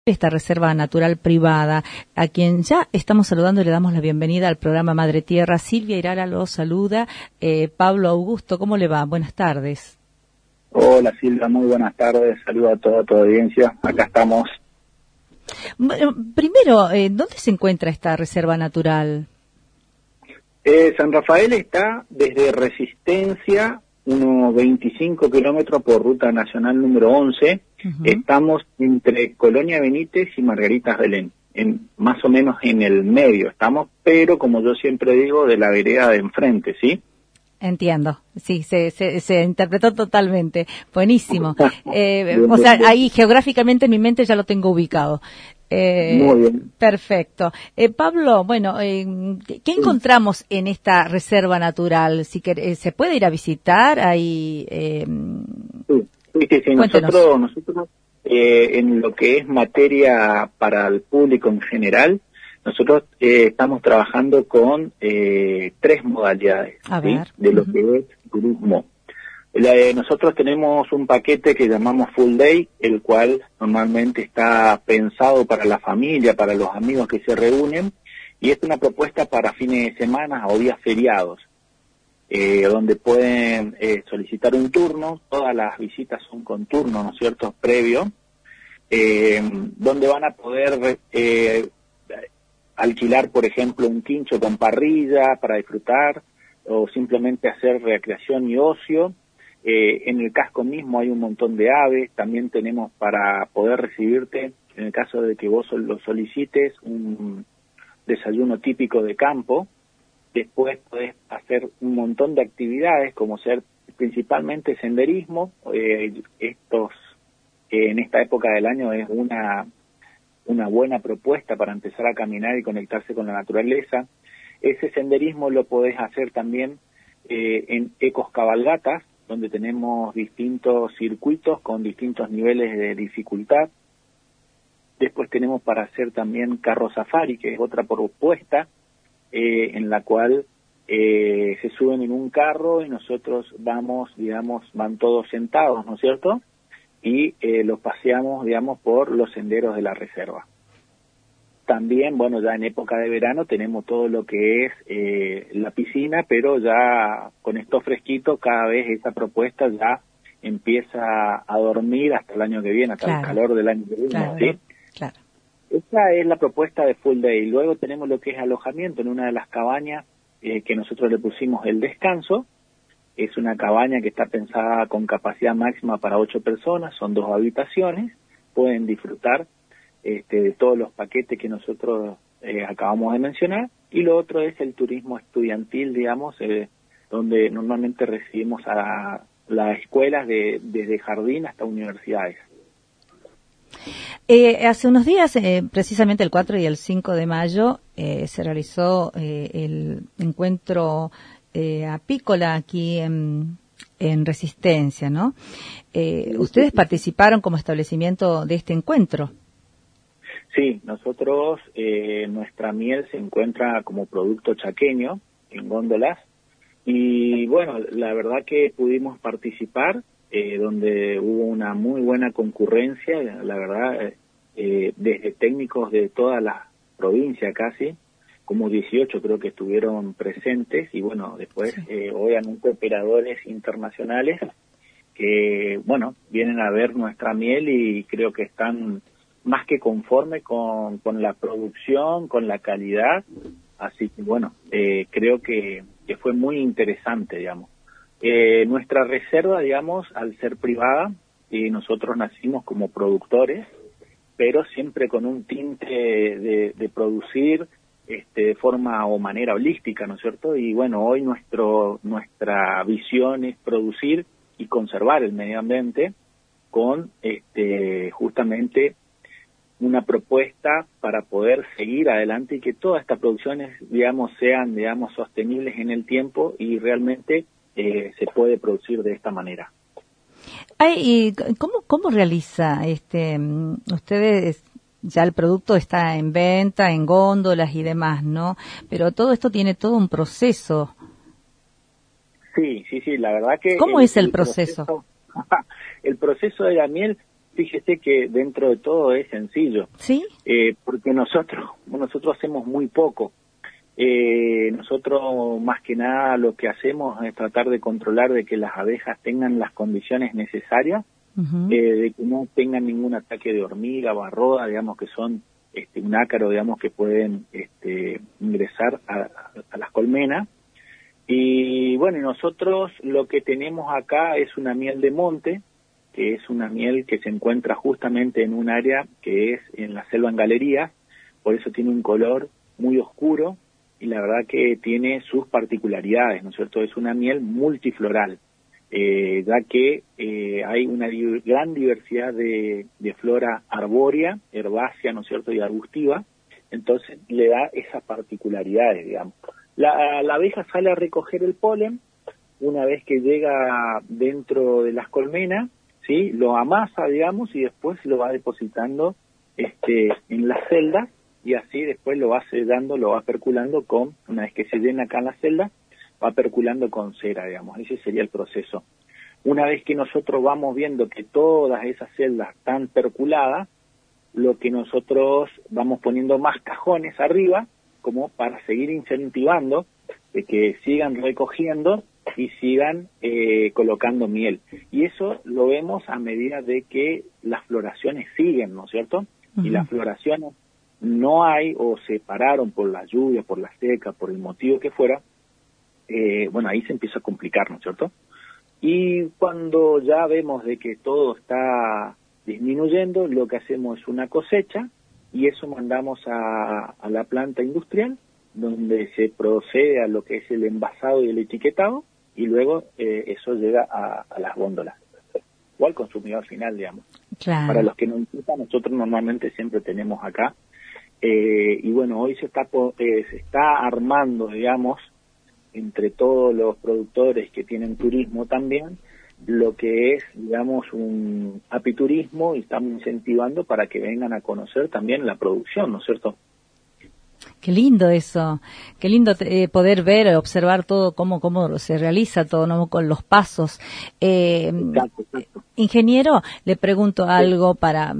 esta reserva natural privada, a quien ya estamos saludando y le damos la bienvenida al programa Madre Tierra. Silvia Irala lo saluda. Pablo Augusto, ¿cómo le va? Buenas tardes. Hola Silvia, muy buenas tardes. Saludo a toda tu audiencia. Acá estamos. Primero, ¿dónde se encuentra esta reserva natural? San Rafael está desde Resistencia, unos 25 kilómetros por ruta nacional número 11. Estamos entre Colonia Benítez y Margaritas Belén, más o menos en el medio estamos, pero como yo siempre digo, de la vereda de enfrente, ¿sí? Entiendo, sí, se interpretó totalmente. Buenísimo. O sea, ahí geográficamente en mi mente ya lo tengo ubicado. Muy bien. Perfecto. Pablo, bueno, ¿qué encontramos en esta reserva natural? Si ¿se puede ir a visitar? Ahí, sí. Nosotros en lo que es materia para el público en general, nosotros estamos trabajando con 3 modalidades, ¿sí? De lo que es turismo. Nosotros tenemos un paquete que llamamos Full Day, el cual normalmente está pensado para la familia, para los amigos que se reúnen, y es una propuesta para fines de semana o días feriados, donde pueden solicitar un turno. Todas las visitas son con turno, ¿no es cierto?, previo, donde van a poder alquilar, por ejemplo, un quincho con parrilla para disfrutar, o simplemente hacer recreación y ocio. En el casco mismo hay un montón de aves. También tenemos para poder recibirte, en el caso de que vos lo solicites, un desayuno típico de campo. Después podés hacer un montón de actividades, como ser principalmente senderismo. En esta época del año es una buena propuesta para empezar a caminar y conectarse con la naturaleza. Ese senderismo lo podés hacer también en ecoscabalgatas, donde tenemos distintos circuitos con distintos niveles de dificultad. Después tenemos para hacer también carro safari, que es otra propuesta, en la cual se suben en un carro y nosotros van todos sentados, ¿no es cierto? Y los paseamos, por los senderos de la reserva. También, ya en época de verano tenemos todo lo que es la piscina, pero ya con esto fresquito, cada vez esa propuesta ya empieza a dormir hasta el año que viene, hasta el calor del año que viene, ¿sí? Claro. Esa es la propuesta de Full Day. Luego tenemos lo que es alojamiento en una de las cabañas que nosotros le pusimos el descanso. Es una cabaña que está pensada con capacidad máxima para 8 personas, son 2 habitaciones, pueden disfrutar de todos los paquetes que nosotros acabamos de mencionar. Y lo otro es el turismo estudiantil, donde normalmente recibimos a las escuelas desde jardín hasta universidades. Hace unos días, precisamente el 4 y el 5 de mayo, se realizó el encuentro apícola aquí en Resistencia, ¿no? ¿Ustedes participaron como establecimiento de este encuentro? Sí, nosotros, nuestra miel se encuentra como producto chaqueño en góndolas, y la verdad que pudimos participar, donde hubo una muy buena concurrencia, la verdad, desde técnicos de toda la provincia casi, como 18 creo que estuvieron presentes, y después obviamente operadores internacionales que vienen a ver nuestra miel y creo que están más que conforme con la producción, con la calidad. Así que creo que fue muy interesante, nuestra reserva, al ser privada, y nosotros nacimos como productores, pero siempre con un tinte de producir de forma o manera holística, ¿no es cierto? Y hoy nuestra visión es producir y conservar el medio ambiente con justamente una propuesta para poder seguir adelante y que todas estas producciones, sean, sostenibles en el tiempo, y realmente se puede producir de esta manera. ¿Y cómo realiza ustedes? Ya el producto está en venta, en góndolas y demás, ¿no? Pero todo esto tiene todo un proceso. Sí, la verdad que... ¿Cómo es el proceso? El proceso de la miel fíjese que dentro de todo es sencillo. ¿Sí? Porque nosotros hacemos muy poco. Nosotros más que nada lo que hacemos es tratar de controlar de que las abejas tengan las condiciones necesarias, de que no tengan ningún ataque de hormiga, barroda, digamos que son un ácaro, digamos que pueden ingresar a las colmenas. Y bueno, nosotros lo que tenemos acá es una miel de monte, que es una miel que se encuentra justamente en un área que es en la selva en galería, por eso tiene un color muy oscuro y la verdad que tiene sus particularidades, ¿no es cierto? Es una miel multifloral, ya que hay una gran diversidad de flora arbórea, herbácea, ¿no es cierto?, y arbustiva, entonces le da esas particularidades, digamos. La abeja sale a recoger el polen, una vez que llega dentro de las colmenas, ¿sí?, lo amasa, digamos, y después lo va depositando en las celdas, y así después lo va sellando, lo va perculando con, una vez que se llena acá en la celda, va perculando con cera, digamos, ese sería el proceso. Una vez que nosotros vamos viendo que todas esas celdas están perculadas, lo que nosotros vamos poniendo más cajones arriba, como para seguir incentivando de que sigan recogiendo y sigan colocando miel. Y eso lo vemos a medida de que las floraciones siguen, ¿no es cierto? Y las floraciones no hay o se pararon por la lluvia, por la seca, por el motivo que fuera, bueno, ahí se empieza a complicar, ¿no es cierto? Y cuando ya vemos de que todo está disminuyendo, lo que hacemos es una cosecha y eso mandamos a la planta industrial, donde se procede a lo que es el envasado y el etiquetado, y luego eso llega a las góndolas, o al consumidor final, digamos. Claro. Para los que no importan, nosotros normalmente siempre tenemos acá, y bueno, hoy se está armando, digamos, entre todos los productores que tienen turismo también, lo que es, digamos, un apiturismo, y estamos incentivando para que vengan a conocer también la producción, ¿no es cierto? Qué lindo eso, qué lindo poder ver, observar todo, cómo se realiza todo, ¿no?, con los pasos. Exacto. Ingeniero, le pregunto algo para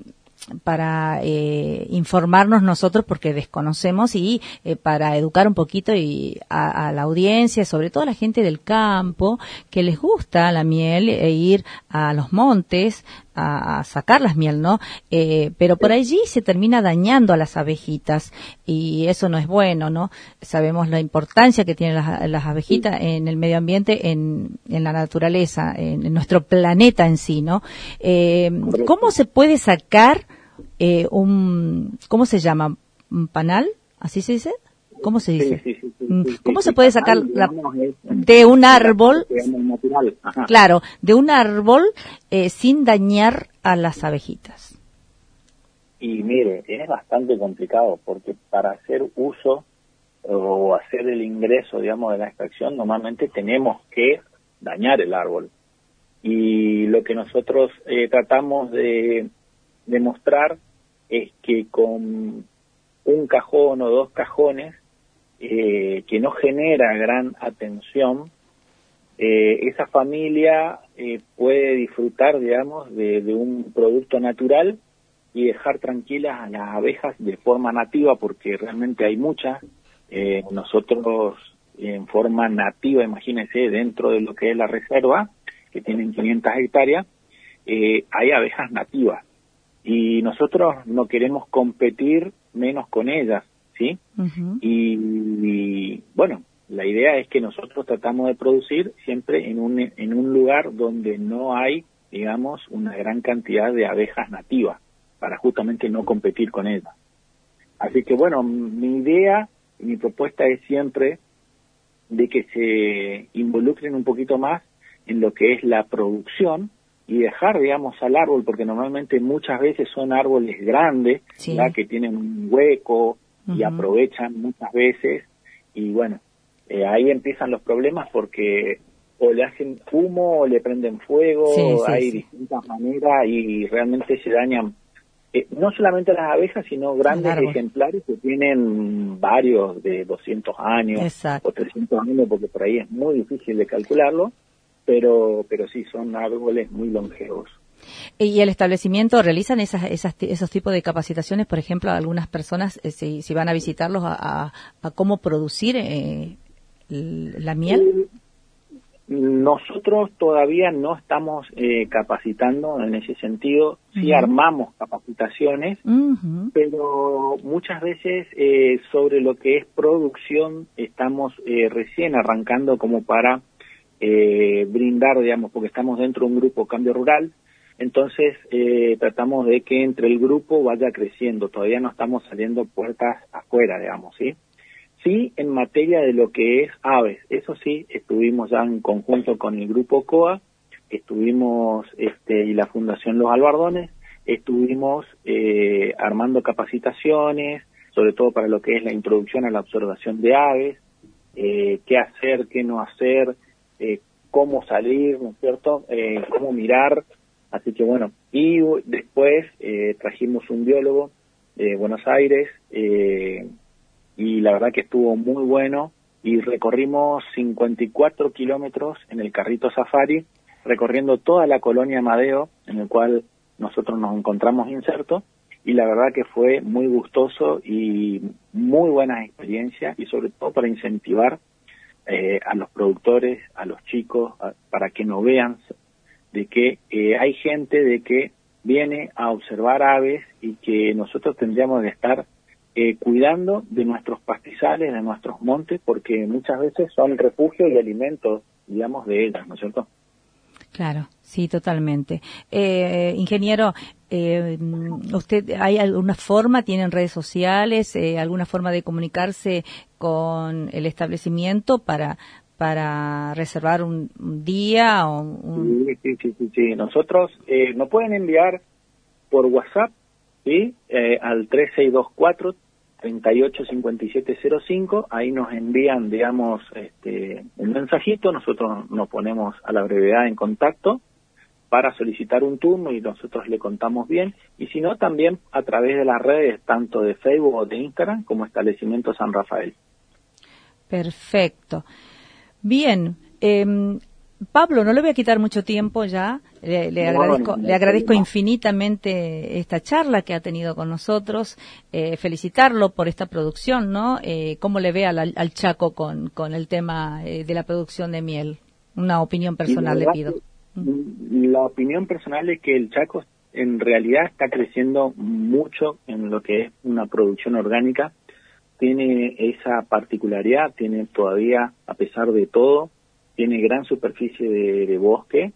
informarnos nosotros, porque desconocemos, y para educar un poquito y a la audiencia, sobre todo a la gente del campo que les gusta la miel, ir a los montes a sacar las miel, ¿no? Pero por allí se termina dañando a las abejitas y eso no es bueno, ¿no? Sabemos la importancia que tienen las abejitas en el medio ambiente, en la naturaleza, en nuestro planeta en sí, ¿no? ¿Cómo se puede sacar ¿cómo se llama? ¿Un panal? ¿Así se dice? ¿Cómo se dice? Sí, ¿Cómo se puede sacar de un árbol? Claro, de un árbol sin dañar a las abejitas. Y mire, es bastante complicado porque para hacer uso o hacer el ingreso, digamos, de la extracción, normalmente tenemos que dañar el árbol. Y lo que nosotros tratamos de demostrar es que con un cajón o dos cajones que no genera gran atención, esa familia puede disfrutar, digamos, de un producto natural y dejar tranquilas a las abejas de forma nativa, porque realmente hay muchas. Nosotros en forma nativa, imagínense, dentro de lo que es la reserva, que tienen 500 hectáreas, hay abejas nativas. Y nosotros no queremos competir menos con ellas, ¿sí? Y bueno, la idea es que nosotros tratamos de producir siempre en un lugar donde no hay, digamos, una gran cantidad de abejas nativas, para justamente no competir con ellas. Así que bueno, mi idea y mi propuesta es siempre de que se involucren un poquito más en lo que es la producción, y dejar, digamos, al árbol, porque normalmente muchas veces son árboles grandes, sí, ¿verdad?, que tienen un hueco y aprovechan muchas veces, y bueno, ahí empiezan los problemas porque o le hacen humo o le prenden fuego, hay distintas maneras y realmente se dañan no solamente las abejas, sino grandes ejemplares que tienen varios de 200 años. Exacto. O 300 años, porque por ahí es muy difícil de calcularlo. Pero sí, son árboles muy longevos. ¿Y el establecimiento realizan esos tipos de capacitaciones, por ejemplo, a algunas personas, si van a visitarlos, a cómo producir la miel? Nosotros todavía no estamos capacitando en ese sentido. Sí armamos capacitaciones, pero muchas veces sobre lo que es producción estamos recién arrancando como para brindar, digamos, porque estamos dentro de un grupo Cambio Rural. Entonces tratamos de que entre el grupo vaya creciendo. Todavía no estamos saliendo puertas afuera, digamos, ¿sí? Sí, en materia de lo que es aves, eso sí, estuvimos ya en conjunto con el grupo COA, estuvimos y la Fundación Los Albardones, estuvimos armando capacitaciones, sobre todo para lo que es la introducción a la observación de aves, qué hacer, qué no hacer, cómo salir, ¿no es cierto?, cómo mirar. Así que bueno, y después trajimos un biólogo de Buenos Aires, y la verdad que estuvo muy bueno, y recorrimos 54 kilómetros en el carrito safari, recorriendo toda la colonia Amadeo, en el cual nosotros nos encontramos insertos, y la verdad que fue muy gustoso y muy buenas experiencias, y sobre todo para incentivar a los productores, a los chicos, para que no vean de que hay gente de que viene a observar aves y que nosotros tendríamos de estar cuidando de nuestros pastizales, de nuestros montes, porque muchas veces son refugio y alimento, digamos, de ellas, ¿no es cierto? Claro, sí, totalmente. Ingeniero, ¿usted hay alguna forma, tienen redes sociales, alguna forma de comunicarse con el establecimiento para reservar un día o un... Sí. Nosotros nos pueden enviar por WhatsApp, ¿sí? Al 3624-385705, ahí nos envían, digamos, un mensajito, nosotros nos ponemos a la brevedad en contacto para solicitar un turno y nosotros le contamos bien, y si no, también a través de las redes, tanto de Facebook o de Instagram, como Establecimiento San Rafael. Perfecto. Bien, Pablo, no le voy a quitar mucho tiempo ya. Le agradezco infinitamente esta charla que ha tenido con nosotros. Felicitarlo por esta producción, ¿no? ¿Cómo le ve al Chaco con el tema de la producción de miel? Una opinión personal le pido. La opinión personal es que el Chaco en realidad está creciendo mucho en lo que es una producción orgánica. Tiene esa particularidad, tiene todavía, a pesar de todo, tiene gran superficie de bosque,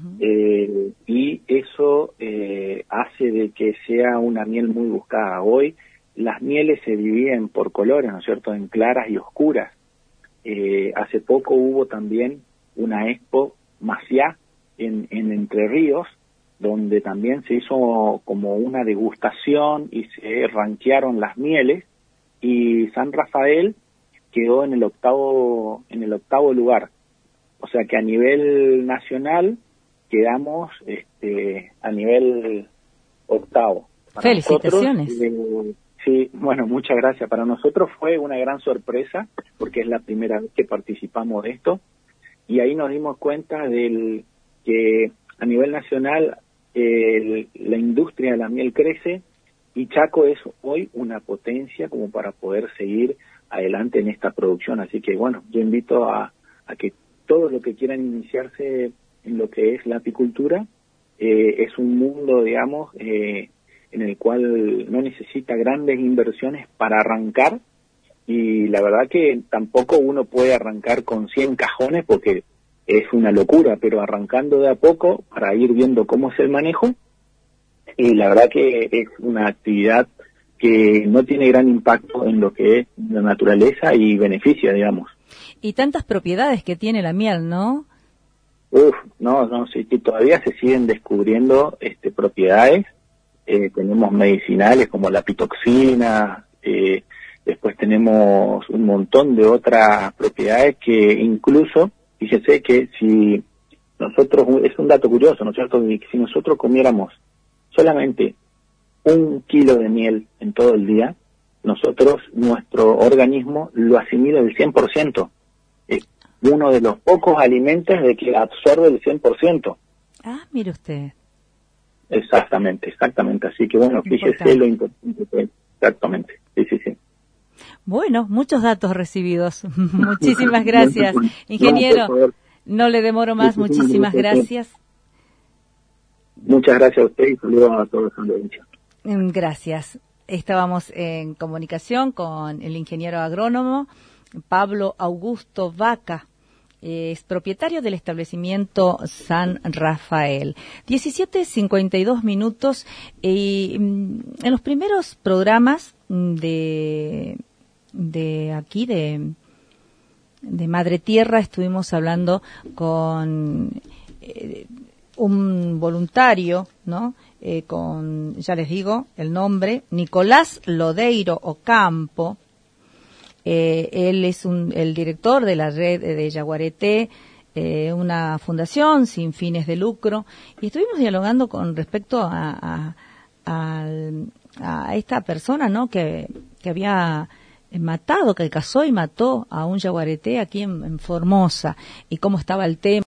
y eso hace de que sea una miel muy buscada. Hoy las mieles se dividen por colores, ¿no es cierto?, en claras y oscuras. Hace poco hubo también una expo Maciá en Entre Ríos, donde también se hizo como una degustación y se rankearon las mieles, y San Rafael quedó en el octavo lugar. O sea que a nivel nacional quedamos a nivel octavo. Para felicitaciones. Nosotros, sí, bueno, muchas gracias. Para nosotros fue una gran sorpresa porque es la primera vez que participamos de esto, y ahí nos dimos cuenta que a nivel nacional la industria de la miel crece, y Chaco es hoy una potencia como para poder seguir adelante en esta producción. Así que bueno, yo invito a que todos los que quieran iniciarse en lo que es la apicultura, es un mundo, digamos, en el cual no necesita grandes inversiones para arrancar, y la verdad que tampoco uno puede arrancar con 100 cajones porque es una locura, pero arrancando de a poco para ir viendo cómo es el manejo, y la verdad que es una actividad que no tiene gran impacto en lo que es la naturaleza y beneficia, digamos. Y tantas propiedades que tiene la miel, ¿no? Sí, que todavía se siguen descubriendo propiedades. Tenemos medicinales como la pitoxina, después tenemos un montón de otras propiedades que incluso, fíjese que si nosotros, es un dato curioso, ¿no es cierto?, que si nosotros comiéramos solamente 1 kilo de miel en todo el día, nuestro organismo lo asimila el 100%. Es uno de los pocos alimentos de que absorbe el 100%. Ah, mire usted. Exactamente. Así que bueno, fíjese lo importante que es. Exactamente. Sí. Bueno, muchos datos recibidos. Muchísimas gracias, ingeniero. No le demoro más. Muchísimas gracias. Muchas gracias a usted y saludos a todos los audiencias. Gracias. Estábamos en comunicación con el ingeniero agrónomo Pablo Augusto Vaca. Es propietario del establecimiento San Rafael. 17:52 y en los primeros programas de aquí de Madre Tierra estuvimos hablando con un voluntario, ¿no? Con, ya les digo, el nombre, Nicolás Lodeiro Ocampo. Él es el director de la red de Yaguareté, una fundación sin fines de lucro, y estuvimos dialogando con respecto a esta persona, ¿no? Que había matado, que cazó y mató a un yaguareté aquí en Formosa, y cómo estaba el tema.